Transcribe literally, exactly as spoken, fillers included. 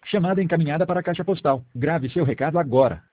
Chamada encaminhada para a caixa postal. Grave seu recado agora.